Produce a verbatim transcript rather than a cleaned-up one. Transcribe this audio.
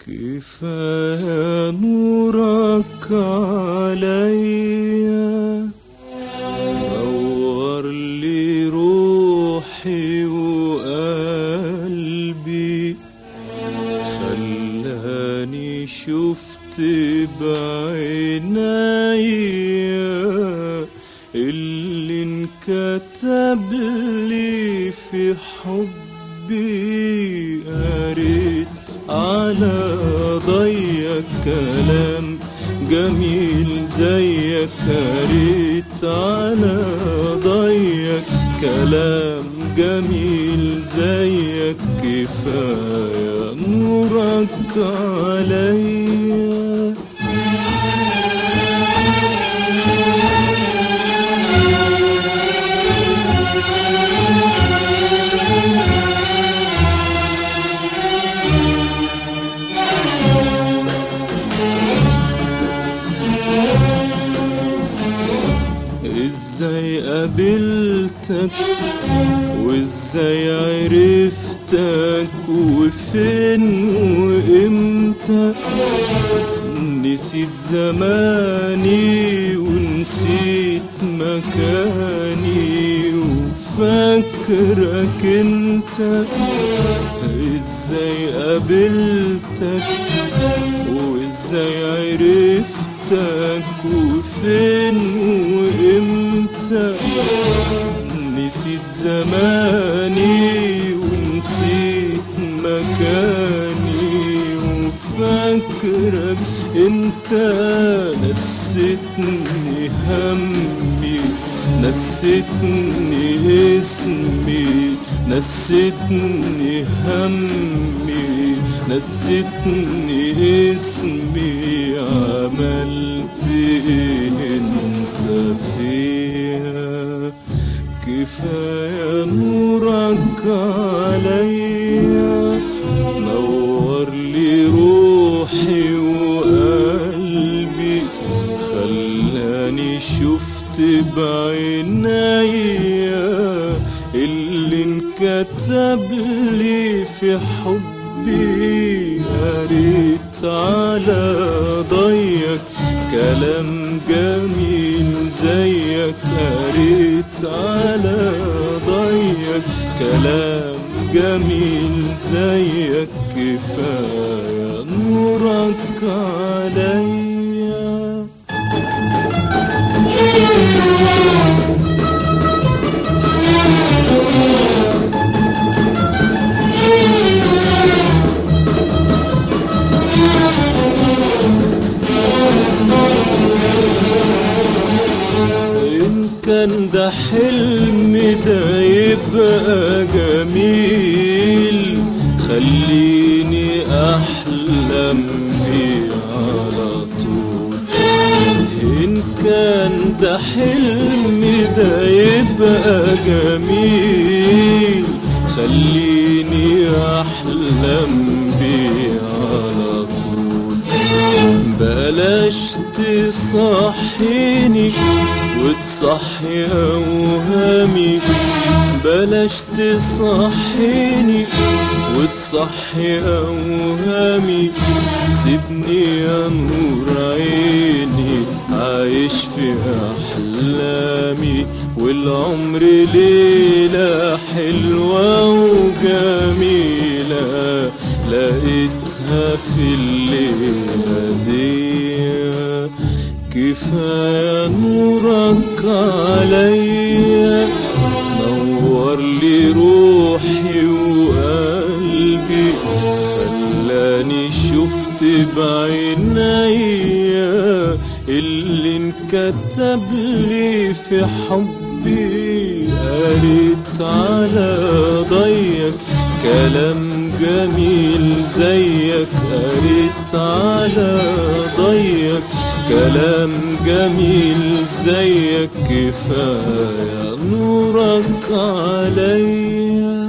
كفاية نورك عليا، نور لي روحي وقلبي، خلاني شفت بعينيا اللي انكتب لي في حبي. قريت على ضيق كلام جميل زيك، قريت على ضيق كلام جميل زيك، كفاية نورك عليا. ازاي قابلتك وازاي عرفتك وفين وامتى، نسيت زماني ونسيت مكاني وفاكرك انت. ازاي قابلتك وازاي عرفتك وفين وامتى، نسيت زماني ونسيت مكاني وفاكرك انت. نسيتني همي، نسيتني اسمي، نسيتني همي، نسيتني اسمي. عملت ايه انت فيها؟ كفاية نورك عليا، نور لي روحي وقلبي، خلاني شفت بعينيا اللي انكتب لي في حبي. قريت على ضيق كلام جميل زيك، قريت على ضيق كلام جميل زيك، كفاية نورك عليا. كان ده حلم ده يبقى جميل، خليني أحلم بيه على طول. إن كان ده حلم ده يبقى جميل، خليني أحلم بيه على طول. بلاش تصحيني وتصحي أوهامي، بلاش تصحيني وتصحي أوهامي. سيبني يا نور عيني عايش في أحلامي، والعمر ليلة حلوة وجميلة لقيتها في الليلة دي. كفاية نورك عليا، نور لي روحي وقلبي، خلاني شفت بعينيا اللي انكتب لي في حبي. قريت على ضيق كلام جميل زيك، قريت على ضيق كلام جميل زيك، كفاية نورك عليا.